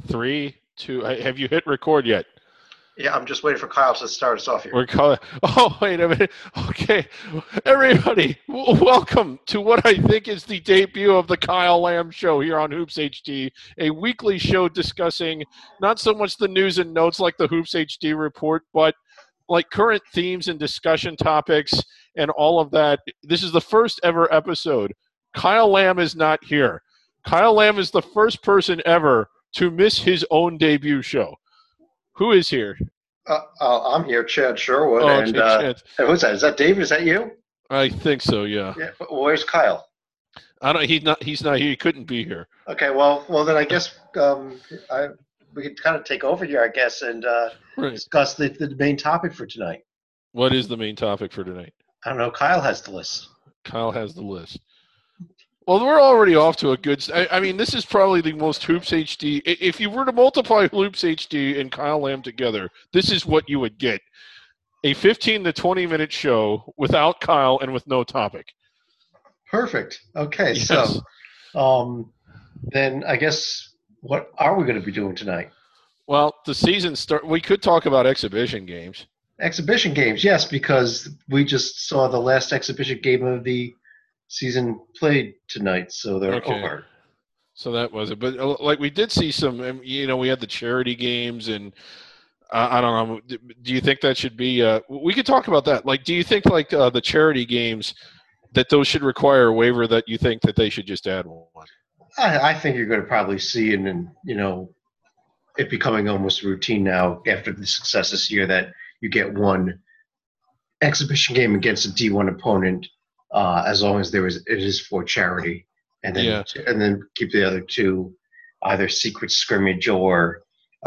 3, 2. Have you hit record yet? Yeah, I'm just waiting for Kyle to start us off here. We're calling. Oh, wait a minute. Okay, everybody, welcome to what I think is the debut of the Kyle Lamb Show here on Hoops HD, a weekly show discussing not so much the news and notes like the Hoops HD report, but like current themes and discussion topics and all of that. This is the first ever episode. Kyle Lamb is not here. Kyle Lamb is the first person ever to miss his own debut show. Who is here? I'm here, Chad Sherwood. Okay, and who's that? Is that David? Is that you? I think so, yeah. Where's Kyle? I don't. He's not here. He couldn't be here. Okay, well, then I guess we could kind of take over here, I guess, and discuss the main topic for tonight. What is the main topic for tonight? I don't know. Kyle has the list. Kyle has the list. Well, we're already off to a good. I mean, this is probably the most Hoops HD. If you were to multiply Hoops HD and Kyle Lamb together, this is what you would get: a 15 to 20-minute show without Kyle and with no topic. Perfect. Okay, yes. So then I guess what are we going to be doing tonight? Well, the season start. We could talk about exhibition games. Exhibition games, yes, because we just saw the last exhibition game of the season played tonight, so they're over. So that was it. But like we did see some, we had the charity games, and I don't know. Do you think that should be? We could talk about that. Like, do you think like the charity games that those should require a waiver? That you think that they should just add one? I think you're going to probably see, and it becoming almost routine now after the success this year that you get one exhibition game against a D1 opponent. As long as it is for charity, and then keep the other two either secret scrimmage or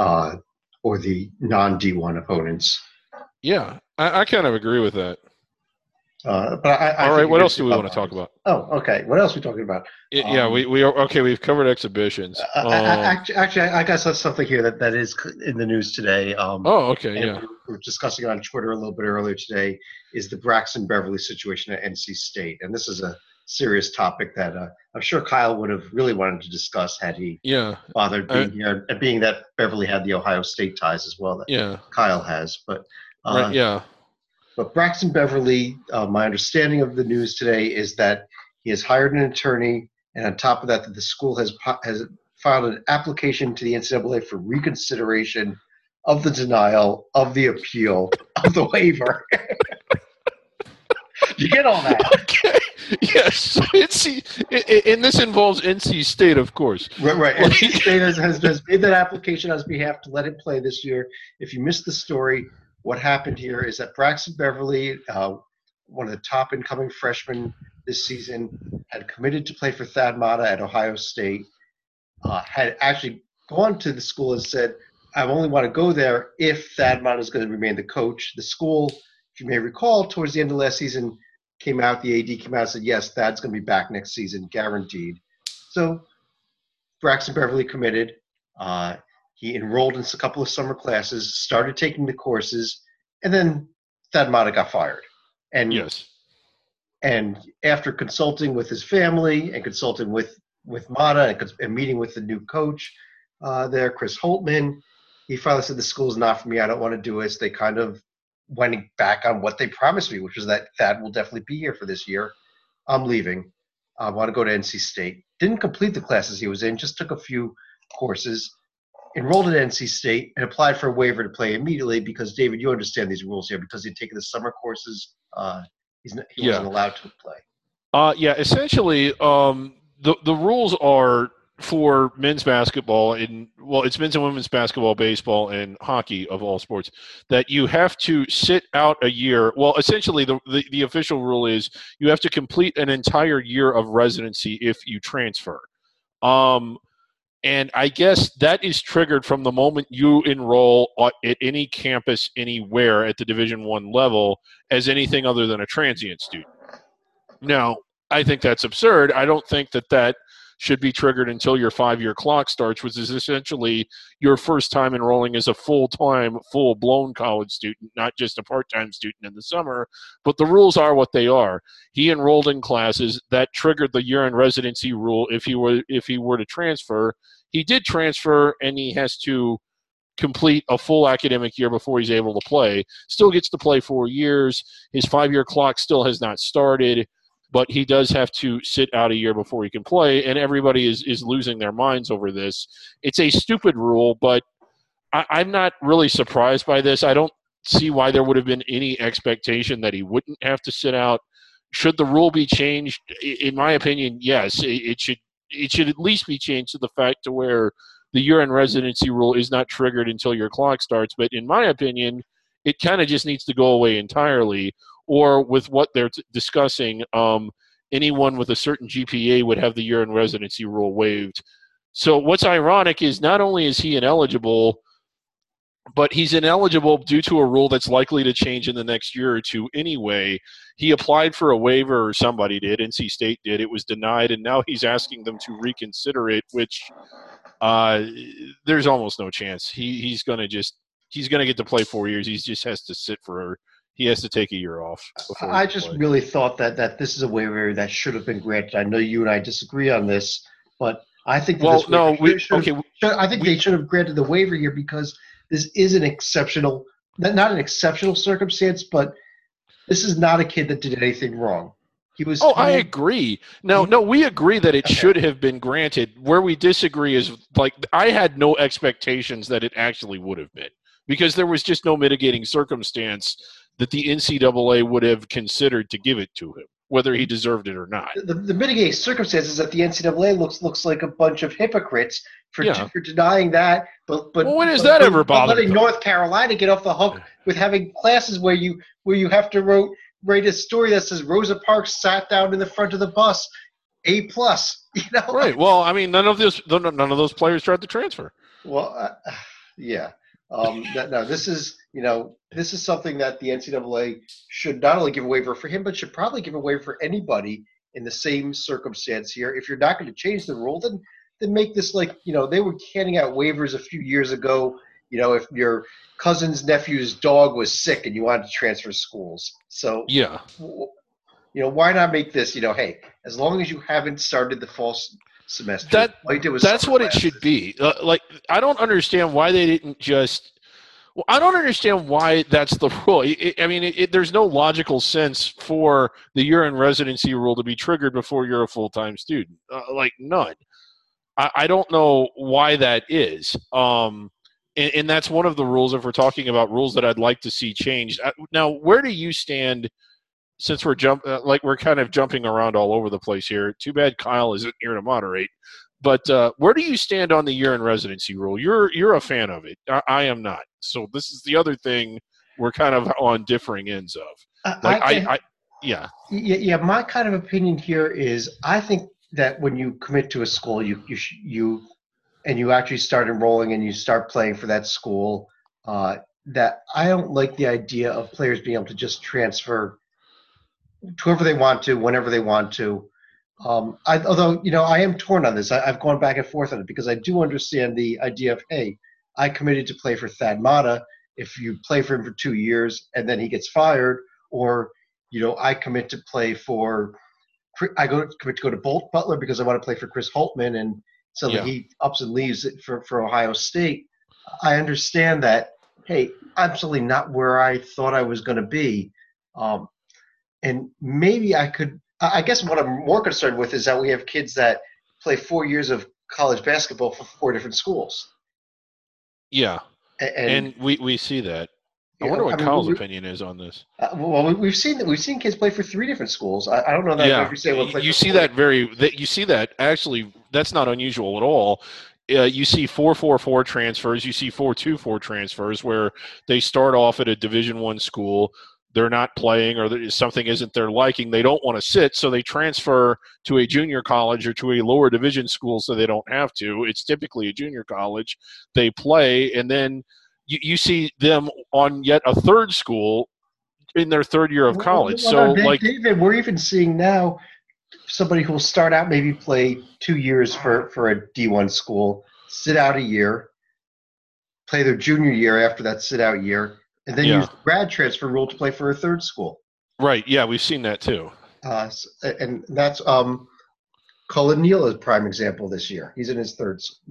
the non-D1 opponents. Yeah, I kind of agree with that. But all right, what else do we want to talk about? Oh, okay. What else are we talking about? We are okay. We've covered exhibitions. Actually, I got something here that is in the news today. Okay, yeah. We were discussing on Twitter a little bit earlier today. Is the Braxton Beverly situation at NC State, and this is a serious topic that I'm sure Kyle would have really wanted to discuss had he bothered being here, and being that Beverly had the Ohio State ties as well that Kyle has. But But Braxton Beverly, my understanding of the news today is that he has hired an attorney, and on top of that the school has filed an application to the NCAA for reconsideration of the denial of the appeal of the waiver. You get all that? Okay. Yes. And this involves NC State, of course. Right. NC State has made that application on his behalf to let it play this year. If you missed the story, what happened here is that Braxton Beverly, one of the top incoming freshmen this season, had committed to play for Thad Matta at Ohio State, had actually gone to the school and said, I only want to go there if Thad Matta is going to remain the coach. The school, if you may recall, towards the end of last season, the AD came out and said, yes, Thad's going to be back next season, guaranteed. So Braxton Beverly committed. He enrolled in a couple of summer classes, started taking the courses, and then Thad Matta got fired. And after consulting with his family and consulting with Matta and meeting with the new coach there, Chris Holtman, he finally said, the school's not for me. I don't want to do it. So they kind of went back on what they promised me, which was that Thad will definitely be here for this year. I'm leaving. I want to go to NC State. Didn't complete the classes he was in, just took a few courses. Enrolled at NC State and applied for a waiver to play immediately because, David, you understand these rules here. Because he'd taken the summer courses, he wasn't allowed to play. Essentially, the rules are for men's basketball it's men's and women's basketball, baseball, and hockey of all sports, that you have to sit out a year. Well, essentially, the official rule is you have to complete an entire year of residency if you transfer. And I guess that is triggered from the moment you enroll at any campus anywhere at the Division I level as anything other than a transient student. Now, I think that's absurd. I don't think that should be triggered until your 5-year clock starts, which is essentially your first time enrolling as a full-time, full-blown college student, not just a part-time student in the summer. But the rules are what they are. He enrolled in classes that triggered the year-end residency rule. If he were to transfer, he did transfer, and he has to complete a full academic year before he's able to play. Still gets to play 4 years. His 5-year clock still has not started, but he does have to sit out a year before he can play, and everybody is losing their minds over this. It's a stupid rule, but I'm not really surprised by this. I don't see why there would have been any expectation that he wouldn't have to sit out. Should the rule be changed? In my opinion, yes. It should at least be changed to the fact to where the year-end residency rule is not triggered until your clock starts. But in my opinion, it kind of just needs to go away entirely. Or with what they're discussing, anyone with a certain GPA would have the year-end residency rule waived. So what's ironic is not only is he ineligible, but he's ineligible due to a rule that's likely to change in the next year or two anyway. He applied for a waiver, or somebody did, NC State did. It was denied, and now he's asking them to reconsider it, which there's almost no chance. He's going to get to play 4 years. He just has to he has to take a year off. I just really thought that this is a waiver that should have been granted. I know you and I disagree on this, but I think they should have granted the waiver here because this is an exceptional, not an exceptional circumstance, but this is not a kid that did anything wrong. He was. I agree. No, we agree that it should have been granted. Where we disagree is, like, I had no expectations that it actually would have been because there was just no mitigating circumstance that the NCAA would have considered to give it to him, whether he deserved it or not. The mitigating circumstance is that the NCAA looks like a bunch of hypocrites for denying that. But when has that ever bothered letting North Carolina get off the hook with having classes where you have to write a story that says Rosa Parks sat down in the front of the bus, A+. Right. Well, I mean, none of those players tried to transfer. Well, yeah. This is something that the NCAA should not only give a waiver for him, but should probably give a waiver for anybody in the same circumstance here. If you're not going to change the rule, then make this like, they were handing out waivers a few years ago, if your cousin's nephew's dog was sick and you wanted to transfer schools. So, yeah, why not make this, hey, as long as you haven't started the fall semester, that's what it should be. I don't understand why they didn't just. Well, I don't understand why that's the rule. There's no logical sense for the year-end residency rule to be triggered before you're a full-time student. None. I don't know why that is. And that's one of the rules if we're talking about rules that I'd like to see changed. Now, where do you stand? Since we're kind of jumping around all over the place here. Too bad Kyle isn't here to moderate. But where do you stand on the year-end residency rule? You're a fan of it. I am not. So this is the other thing we're kind of on differing ends of. Yeah. My kind of opinion here is I think that when you commit to a school, you actually start enrolling and you start playing for that school. That I don't like the idea of players being able to just transfer to whoever they want to, whenever they want to. Although I am torn on this. I've gone back and forth on it because I do understand the idea of, hey, I committed to play for Thad Matta. If you play for him for 2 years and then he gets fired, or I commit to play for, commit to go to Bolt Butler because I want to play for Chris Holtmann, and suddenly he ups and leaves it for Ohio State. I understand that. Hey, I'm absolutely not where I thought I was going to be, and maybe I could. I guess what I'm more concerned with is that we have kids that play 4 years of college basketball for 4 different schools. Yeah, and we see that. I wonder what Kyle's opinion is on this. Well, we've seen kids play for 3 different schools. I don't know that. Yeah, you see that actually. That's not unusual at all. You see 4-4-4 transfers. You see 4-2-4 transfers where they start off at a Division I school. They're not playing, or something isn't their liking. They don't want to sit, so they transfer to a junior college or to a lower division school so they don't have to. It's typically a junior college. They play, and then you see them on yet a third school in their third year of college. David, we're even seeing now somebody who will start out, maybe play 2 years for a D1 school, sit out a year, play their junior year after that sit-out year, and then use the grad transfer rule to play for a third school. Right, yeah, we've seen that too. And that's Cullen Neal is a prime example this year. He's in his third school.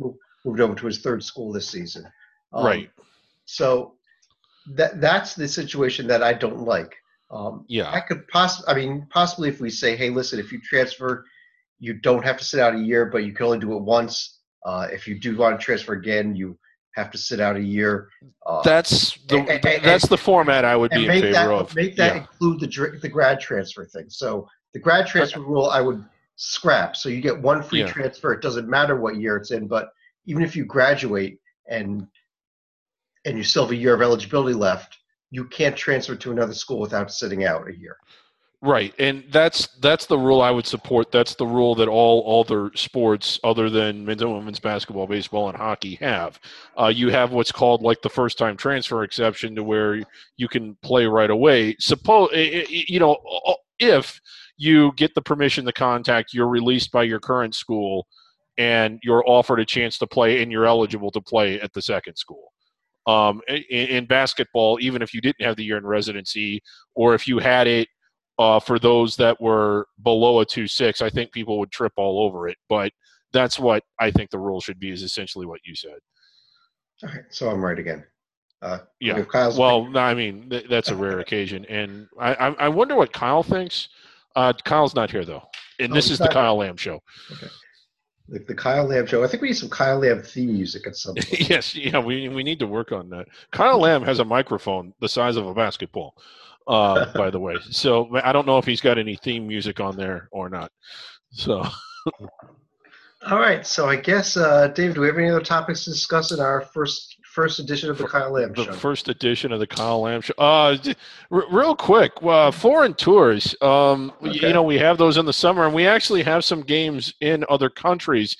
moved over to his third school this season. Right. So that's the situation that I don't like. Yeah. I could possibly if we say, hey, listen, if you transfer, you don't have to sit out a year, but you can only do it once. If you do want to transfer again, you have to sit out a year. That's the format I would be in favor of. Make that include the grad transfer thing. So the grad transfer rule I would scrap. So you get one free transfer. It doesn't matter what year it's in, but even if you graduate and you still have a year of eligibility left, you can't transfer to another school without sitting out a year. Right, and that's the rule I would support. That's the rule that all other sports other than men's and women's basketball, baseball, and hockey have. You have what's called like the first-time transfer exception to where you can play right away. Suppose if you get the permission to contact, you're released by your current school, and you're offered a chance to play, and you're eligible to play at the second school. In basketball, even if you didn't have the year in residency, or if you had it. For those that were below a 2.6, I think people would trip all over it. But that's what I think the rule should be, is essentially what you said. All right, so I'm right again. Yeah. Well, no, I mean, that's a rare occasion. And I wonder what Kyle thinks. Kyle's not here, though. And this is the Kyle Lamb Show. Okay. The Kyle Lamb Show. I think we need some Kyle Lamb theme music at some point. Yes, yeah, we need to work on that. Kyle Lamb has a microphone the size of a basketball. By the way, so I don't know if he's got any theme music on there or not. So, all right. So I guess, David, do we have any other topics to discuss in our first edition of the Kyle Lamb Show? The first edition of the Kyle Lamb Show. Real quick, foreign tours. Okay. We have those in the summer, and we actually have some games in other countries.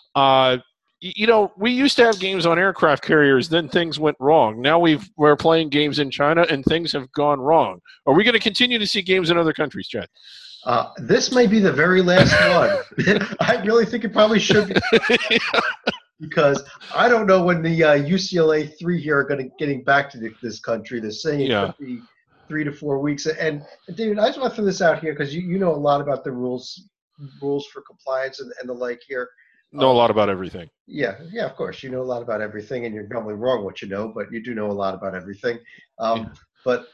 We used to have games on aircraft carriers, then things went wrong. Now we're playing games in China, and things have gone wrong. Are we going to continue to see games in other countries, Chad? This may be the very last one. I really think it probably should be. Because I don't know when the UCLA 3 here are getting back to this country. They're saying it could be 3 to 4 weeks. And David, I just want to throw this out here because you know a lot about the rules for compliance and the like here. Know a lot about everything. Yeah, of course. You know a lot about everything, and you're probably wrong what you know, but you do know a lot about everything. But,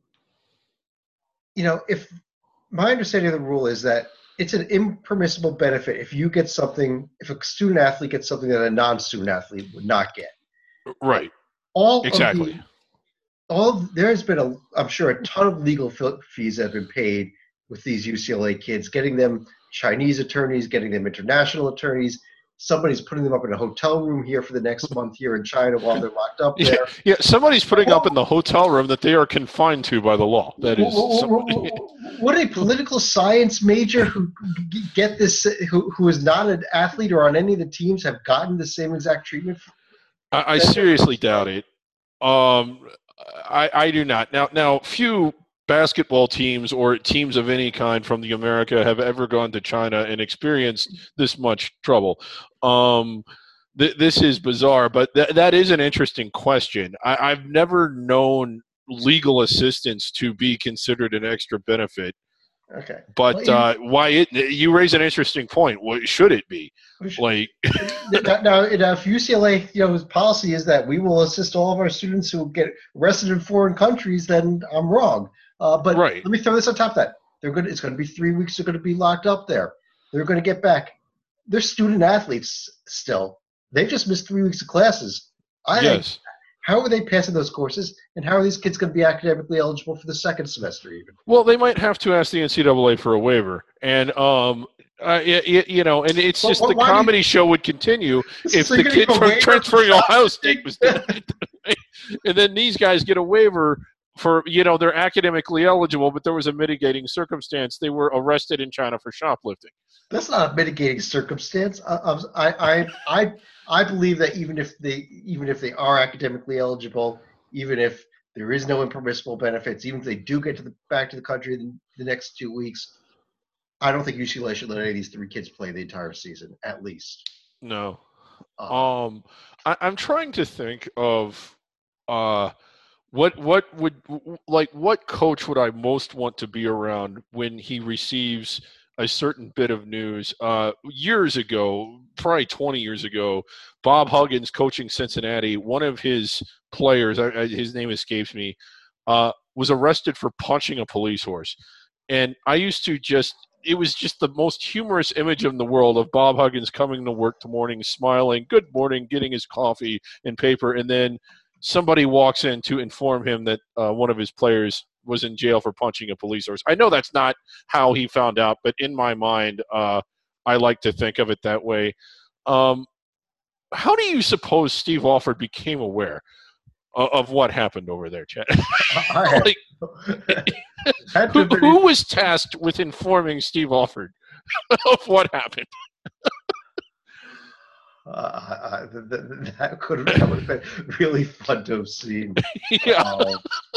if my understanding of the rule is that it's an impermissible benefit if a student athlete gets something that a non-student athlete would not get. Right. Exactly. There's been I'm sure a ton of legal fees that have been paid with these UCLA kids, getting them Chinese attorneys, getting them international attorneys. Somebody's putting them up in a hotel room here for the next month here in China while they're locked up there. Yeah, somebody's putting up in the hotel room that they are confined to by the law. That is, would a political science major who get this, who is not an athlete or on any of the teams, have gotten the same exact treatment? I seriously doubt it. I do not. Now, few basketball teams or teams of any kind from the America have ever gone to China and experienced this much trouble. This is bizarre, but that is an interesting question. I've never known legal assistance to be considered an extra benefit. Okay. But you raise an interesting point. What should it be? Like now, if UCLA, his policy is that we will assist all of our students who get arrested in foreign countries, then I'm wrong. But Let me throw this on top of that. It's going to be 3 weeks. They're going to be locked up there. They're going to get back. They're student athletes still. They've just missed 3 weeks of classes. Yes. How are they passing those courses, and how are these kids going to be academically eligible for the second semester even? Well, they might have to ask the NCAA for a waiver. And, and it's just the comedy show would continue if the kid from transferring Ohio State was doing it. And then these guys get a waiver for, they're academically eligible, but there was a mitigating circumstance. They were arrested in China for shoplifting. That's not a mitigating circumstance. I believe that even if they are academically eligible, even if there is no impermissible benefits, even if they do get back to the country in the next 2 weeks, I don't think UCLA should let any of these 3 kids play the entire season, at least. No. I'm trying to think of what coach would I most want to be around when he receives a certain bit of news. Years ago, probably 20 years ago, Bob Huggins coaching Cincinnati, one of his players, his name escapes me, was arrested for punching a police horse. And I used to it was just the most humorous image in the world of Bob Huggins coming to work the morning, smiling, good morning, getting his coffee and paper, and then somebody walks in to inform him that one of his players was in jail for punching a police horse. I know that's not how he found out, but in my mind, I like to think of it that way. How do you suppose Steve Alford became aware of what happened over there, Chad? Who was tasked with informing Steve Alford of what happened? That would have been really fun to have seen. Yeah.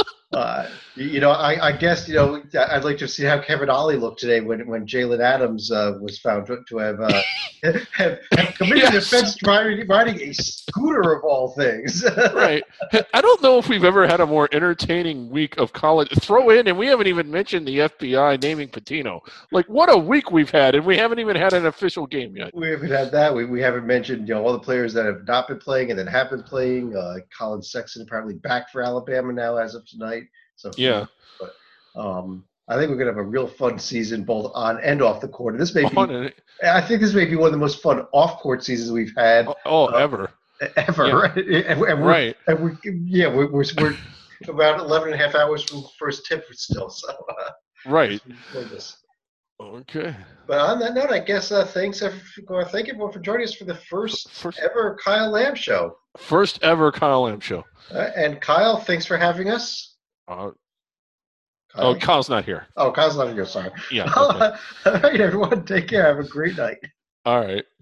I guess, I'd like to see how Kevin Ollie looked today when Jalen Adams was found to have committed offense riding a scooter of all things. Right. I don't know if we've ever had a more entertaining week of college. Throw in, and we haven't even mentioned the FBI naming Pitino. Like, what a week we've had, and we haven't even had an official game yet. We haven't had that. We haven't mentioned, all the players that have not been playing and then have been playing. Colin Sexton apparently back for Alabama now as of tonight. So yeah. But I think we're going to have a real fun season both on and off the court. And I think this may be one of the most fun off-court seasons we've had. Ever. Ever, yeah. Right? We're about 11 and a half hours from first tip still. So right. Okay. But on that note, I guess thank everyone for joining us for the first ever Kyle Lamb show. First ever Kyle Lamb show. And Kyle, thanks for having us. Kyle's not here. Oh, Kyle's not here. Sorry. Yeah. Okay. All right, everyone. Take care. Have a great night. All right.